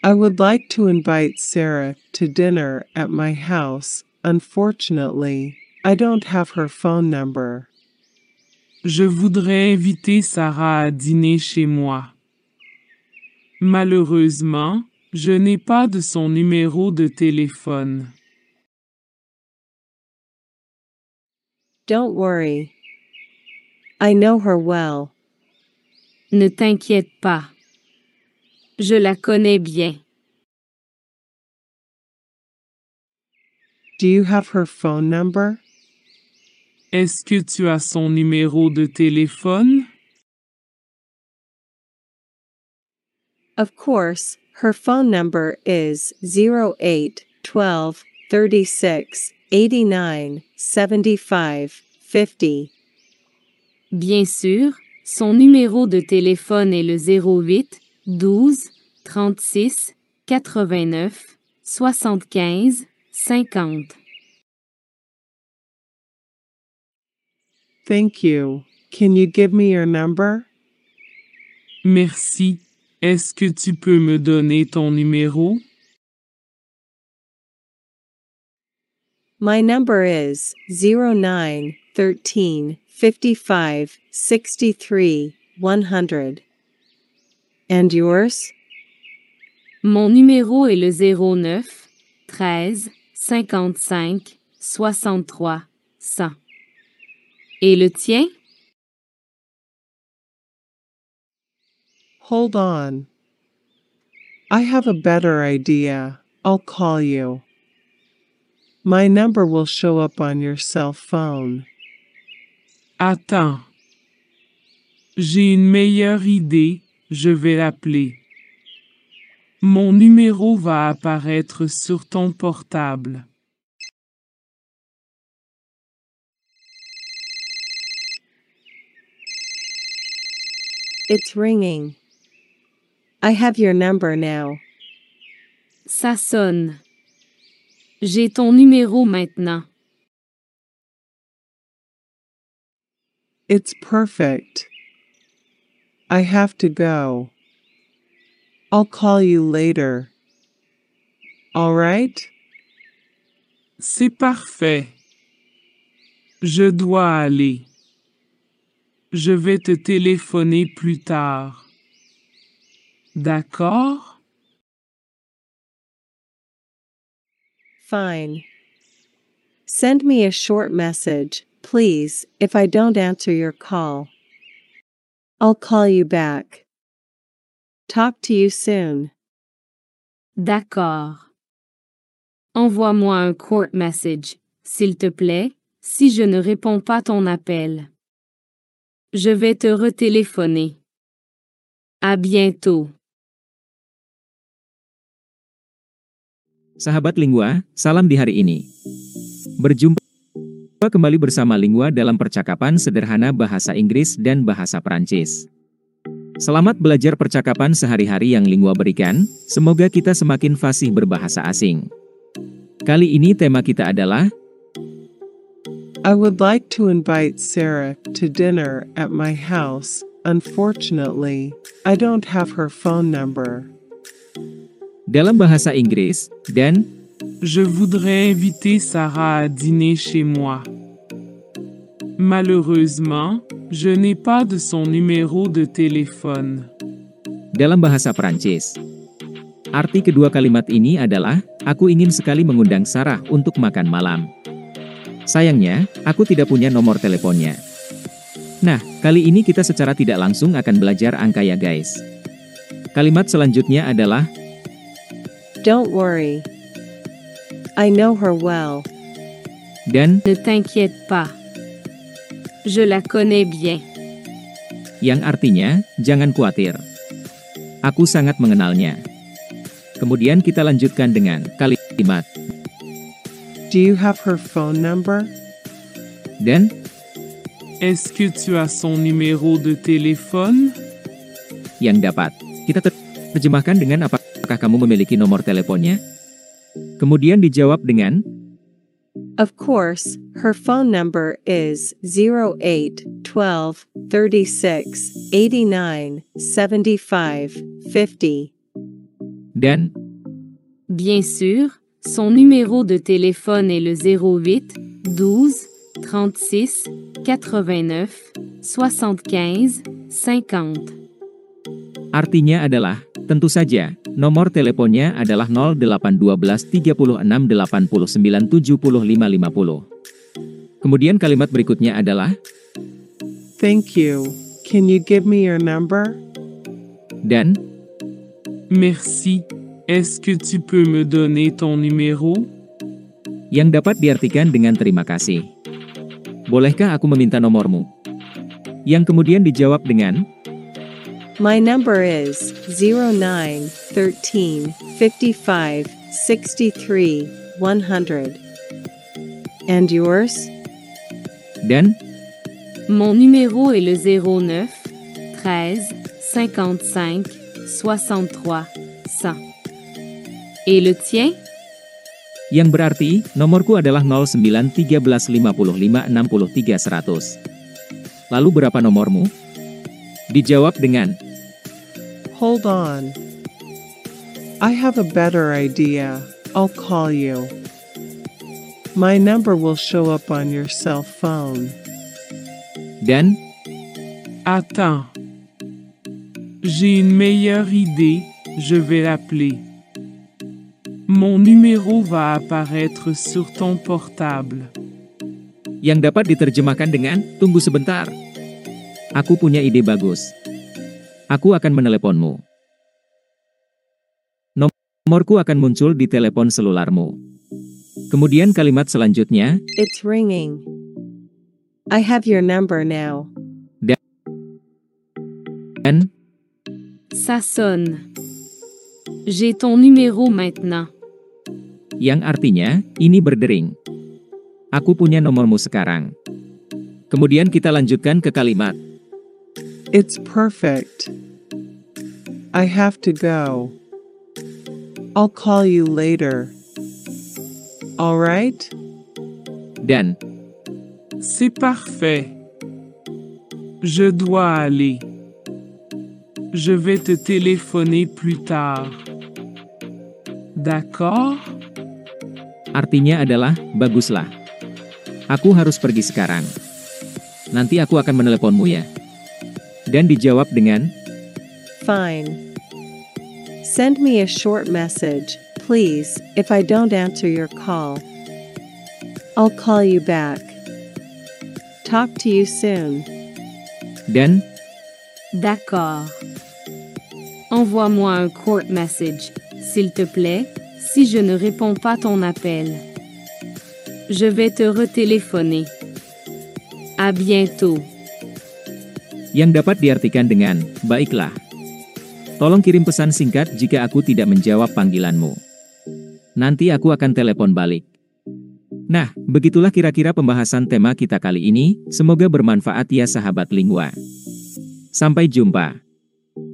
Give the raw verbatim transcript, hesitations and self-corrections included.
I would like to invite Sarah to dinner at my house. Unfortunately, I don't have her phone number. Je voudrais inviter Sarah à dîner chez moi. Malheureusement, je n'ai pas de son numéro de téléphone. Don't worry. I know her well. Ne t'inquiète pas. Je la connais bien. Do you have her phone number? Est-ce que tu as son numéro de téléphone? Of course, her phone number is zero eight one two thirty-six eighty-nine seventy-five fifty. Bien sûr, son numéro de téléphone est le zéro huit douze trente-six quatre-vingt-neuf soixante-quinze cinquante. Thank you. Can you give me your number? Merci. Est-ce que tu peux me donner ton numéro? My number is zero nine thirteen fifty-five sixty-three one hundred. And yours? Mon numéro est le zéro neuf treize cinquante-cinq soixante-trois cent. Et le tien? Hold on. I have a better idea. I'll call you. My number will show up on your cell phone. Attends. J'ai une meilleure idée, je vais l'appeler. Mon numéro va apparaître sur ton portable. It's ringing. I have your number now. Ça sonne. J'ai ton numéro maintenant. It's perfect. I have to go. I'll call you later. All right? C'est parfait. Je dois aller. Je vais te téléphoner plus tard. D'accord? Fine. Send me a short message, please, if I don't answer your call. I'll call you back. Talk to you soon. D'accord. Envoie-moi un court message, s'il te plaît, si je ne réponds pas ton appel. Je vais te retéléphoner. À bientôt. Sahabat Lingua, salam di hari ini. Berjumpa kembali bersama Lingua dalam percakapan sederhana bahasa Inggris dan bahasa Perancis. Selamat belajar percakapan sehari-hari yang Lingua berikan, semoga kita semakin fasih berbahasa asing. Kali ini tema kita adalah I would like to invite Sarah to dinner at my house. Unfortunately, I don't have her phone number. dalam bahasa Inggris, dan Je voudrais inviter Sarah à dîner chez moi. Malheureusement, je n'ai pas de son numéro de téléphone. dalam bahasa Perancis. Arti kedua kalimat ini adalah, aku ingin sekali mengundang Sarah untuk makan malam. Sayangnya, aku tidak punya nomor teleponnya. Nah, kali ini kita secara tidak langsung akan belajar angka ya guys. Kalimat selanjutnya adalah, Don't worry. I know her well. dan, Ne t'inquiète pas. Je la connais bien. yang artinya, jangan khawatir. Aku sangat mengenalnya. Kemudian kita lanjutkan dengan kalimat, Do you have her phone number? dan, Est-ce que tu as son numéro de téléphone? yang dapat kita terjemahkan dengan apakah kamu memiliki nomor teleponnya? Kemudian dijawab dengan, Of course, her phone number is zero eight one two thirty-six eighty-nine seventy-five fifty. Dan, Bien sûr, son numéro de téléphone est le zéro huit, douze, trente-six, quatre-vingt-neuf, soixante-quinze, cinquante. artinya adalah, tentu saja, nomor teleponnya adalah nol delapan satu dua tiga enam delapan sembilan tujuh lima lima nol. Kemudian kalimat berikutnya adalah, Thank you. Can you give me your number? dan, Merci. Est-ce que tu peux me donner ton numéro? yang dapat diartikan dengan terima kasih. Bolehkah aku meminta nomormu? Yang kemudian dijawab dengan, My number is zero nine thirteen fifty-five sixty-three one hundred. And yours? dan, Mon numéro est le zéro neuf, treize, cinquante-cinq, soixante-trois, cent. Et le tien? yang berarti, nomorku adalah nol sembilan satu tiga lima lima enam tiga seratus. Lalu berapa nomormu? Dijawab dengan, Hold on. I have a better idea. I'll call you. My number will show up on your cell phone. dan, Attends. J'ai une meilleure idée, je vais l'appeler. Mon numéro va apparaître sur ton portable. yang dapat diterjemahkan dengan, tunggu sebentar. Aku punya ide bagus. Aku akan meneleponmu. Nomorku akan muncul di telepon selularmu. Kemudian kalimat selanjutnya, It's ringing. I have your number now. dan, Ça sonne. J'ai ton numéro maintenant. yang artinya, ini berdering. Aku punya nomormu sekarang. Kemudian kita lanjutkan ke kalimat, It's perfect. I have to go. I'll call you later. All right? dan, C'est parfait. Je dois aller. Je vais te téléphoner plus tard. D'accord? artinya adalah, baguslah. Aku harus pergi sekarang. Nanti aku akan meneleponmu ya. Dan dijawab dengan, Fine. Send me a short message, please, if I don't answer your call. I'll call you back. Talk to you soon. dan, D'accord. Envoie-moi un court message, s'il te plaît, si je ne réponds pas ton appel. Je vais te retéléphoner. À bientôt. yang dapat diartikan dengan, baiklah. Tolong kirim pesan singkat jika aku tidak menjawab panggilanmu. Nanti aku akan telepon balik. Nah, begitulah kira-kira pembahasan tema kita kali ini, semoga bermanfaat ya sahabat Lingua. Sampai jumpa.